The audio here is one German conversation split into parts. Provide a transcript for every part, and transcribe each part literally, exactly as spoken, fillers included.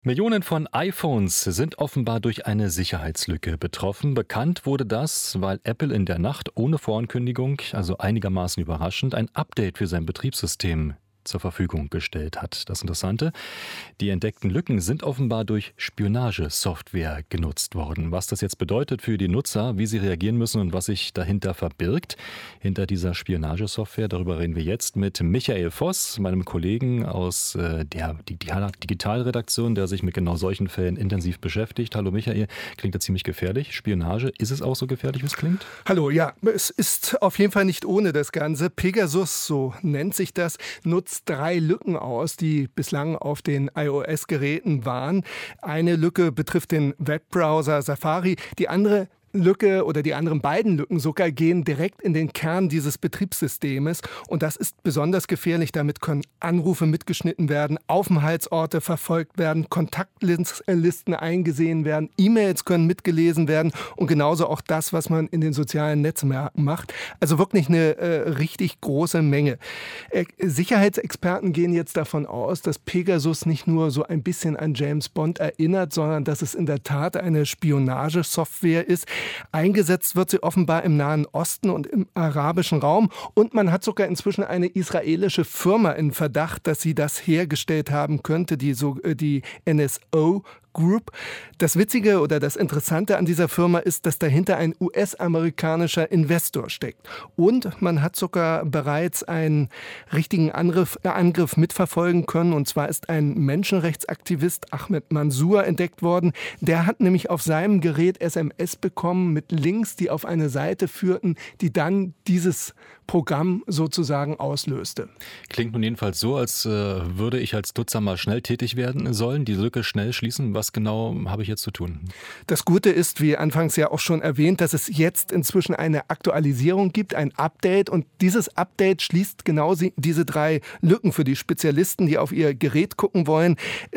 Millionen von iPhones sind offenbar durch eine Sicherheitslücke betroffen. Bekannt wurde das, weil Apple in der Nacht ohne Vorankündigung, also einigermaßen überraschend, ein Update für sein Betriebssystem zur Verfügung gestellt hat. Das Interessante, die entdeckten Lücken sind offenbar durch Spionagesoftware genutzt worden. Was das jetzt bedeutet für die Nutzer, wie sie reagieren müssen und was sich dahinter verbirgt, hinter dieser Spionagesoftware, darüber reden wir jetzt mit Michael Voss, meinem Kollegen aus äh, der Digitalredaktion, der sich mit genau solchen Fällen intensiv beschäftigt. Hallo Michael, klingt ja ziemlich gefährlich. Spionage, ist es auch so gefährlich, wie es klingt? Hallo, ja, es ist auf jeden Fall nicht ohne das Ganze. Pegasus, so nennt sich das, nutzt drei Lücken aus, die bislang auf den iOS-Geräten waren. Eine Lücke betrifft den Webbrowser Safari, die andere Lücke oder die anderen beiden Lücken sogar gehen direkt in den Kern dieses Betriebssystems. Und das ist besonders gefährlich. Damit können Anrufe mitgeschnitten werden, Aufenthaltsorte verfolgt werden, Kontaktlisten eingesehen werden, E-Mails können mitgelesen werden und genauso auch das, was man in den sozialen Netzwerken macht. Also wirklich eine äh, richtig große Menge. Äh, Sicherheitsexperten gehen jetzt davon aus, dass Pegasus nicht nur so ein bisschen an James Bond erinnert, sondern dass es in der Tat eine Spionagesoftware ist. Eingesetzt wird sie offenbar im Nahen Osten und im arabischen Raum. Und man hat sogar inzwischen eine israelische Firma in Verdacht, dass sie das hergestellt haben könnte, die, so, die N S O Group. Das Witzige oder das Interessante an dieser Firma ist, dass dahinter ein U S-amerikanischer Investor steckt. Und man hat sogar bereits einen richtigen Angriff, äh, Angriff mitverfolgen können. Und zwar ist ein Menschenrechtsaktivist, Ahmed Mansour, entdeckt worden. Der hat nämlich auf seinem Gerät S M S bekommen mit Links, die auf eine Seite führten, die dann dieses Programm sozusagen auslöste. Klingt nun jedenfalls so, als äh, würde ich als Nutzer mal schnell tätig werden sollen, die Lücke schnell schließen. Was genau habe ich jetzt zu tun? Das Gute ist, wie anfangs ja auch schon erwähnt, dass es jetzt inzwischen eine Aktualisierung gibt, ein Update. Und dieses Update schließt genau diese drei Lücken für die Spezialisten, die auf ihr Gerät gucken wollen.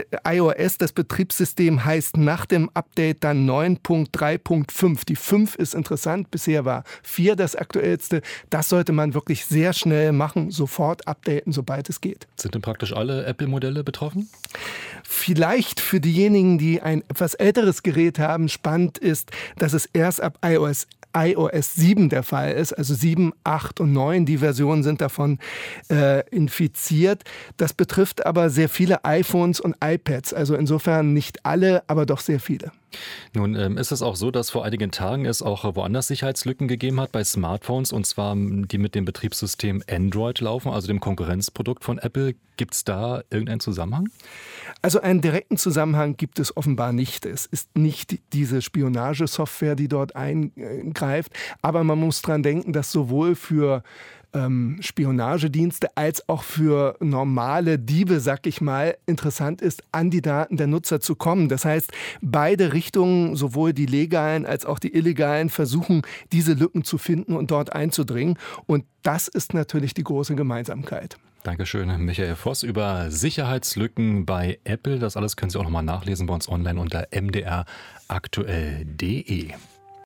iOS, das Betriebssystem, heißt nach dem Update dann neun Punkt drei Punkt fünf. Die fünf ist interessant, bisher war vier das aktuellste. Das sollte man wirklich sehr schnell machen, sofort updaten, sobald es geht. Sind denn praktisch alle Apple-Modelle betroffen? Vielleicht für diejenigen, die ein etwas älteres Gerät haben, spannend ist, dass es erst ab iOS iOS sieben der Fall ist, also sieben, acht und neun, die Versionen sind davon äh, infiziert. Das betrifft aber sehr viele iPhones und iPads, also insofern nicht alle, aber doch sehr viele. Nun ähm, ist es auch so, dass vor einigen Tagen es auch woanders Sicherheitslücken gegeben hat bei Smartphones, und zwar die mit dem Betriebssystem Android laufen, also dem Konkurrenzprodukt von Apple. Gibt es da irgendeinen Zusammenhang? Also einen direkten Zusammenhang gibt es offenbar nicht. Es ist nicht diese Spionagesoftware, die dort eingreift, aber man muss dran denken, dass sowohl für ähm, Spionagedienste als auch für normale Diebe, sag ich mal, interessant ist, an die Daten der Nutzer zu kommen. Das heißt, beide Richtungen, sowohl die legalen als auch die illegalen, versuchen, diese Lücken zu finden und dort einzudringen. Und das ist natürlich die große Gemeinsamkeit. Dankeschön, Michael Voss, über Sicherheitslücken bei Apple. Das alles können Sie auch nochmal nachlesen bei uns online unter m d r aktuell punkt d e.